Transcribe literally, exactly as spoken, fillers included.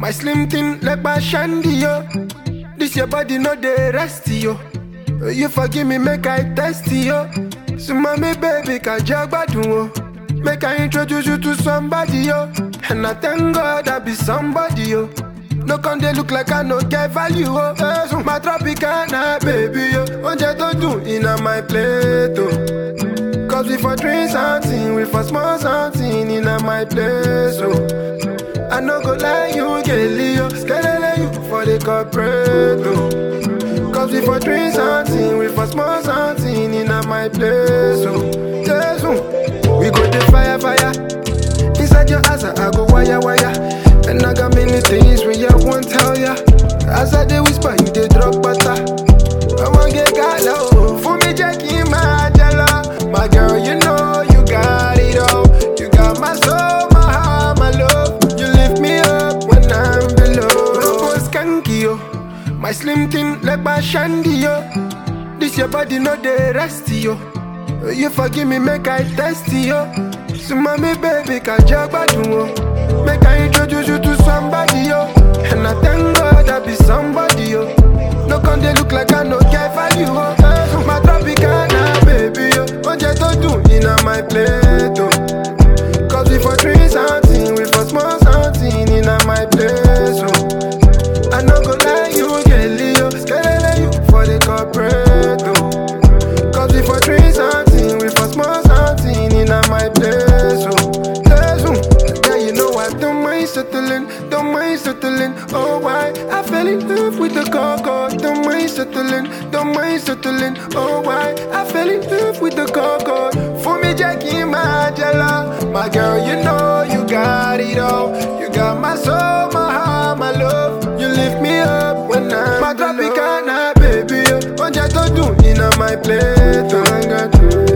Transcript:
My slim thing like my shandy, yo. This your body, no dey rest, yo. You forgive me, make I test yo. So mommy, baby, can jog badun, make I introduce you to somebody, yo. And I thank God I be somebody, yo. No con they look like I no get value, oh. Eh, so my Tropicana, baby, yo. Onje don't do in my plate, oh. Cause we for drink something, we for small something in my place, oh. I no go lie, you get Leo. Skelele you for the corporate, oh. Cause we for drink something, we for small something in my place, oh. Yes, oh. We go the fire, fire. Inside your ass, I go wire, wire. And I got many things when you won't tell ya. As I dey whisper, you dey drop butter. I want get gala, oh. For me, Jackie, my jala. My girl, you know you got it all. You got my soul, my heart, my love. You lift me up when I'm below. Robo skanky, yo. My slim thing like my shandy, yo. This your body, no dey rest, yo. You forgive me, make I test yo. So mommy, baby, can jog badun, oh. Make I introduce you to somebody, yo. And I thank God I be somebody, yo. No con they look like I no get value, oh. Eh, my Tropicana, baby, yo. Onje to do in my plate, oh. Cause we for drink something, we for small something in my place, oh. I no go lie, you get Leo. Skelele you for the corporate, oh. Cause we for drink something, we for small something in my place, oh. Place, oh. Yeah, you know I don't mind settling, don't mind settling. Oh, why? I fell in love with the coco. Don't mind settling, don't mind settling. Oh, why? I fell in love with the coco. For me, Jackie, my jala. My girl, you know you got it all. You got my soul, my heart, my love. You lift me up when I'm my Tropicana, baby. Onje to do in my plate, oh.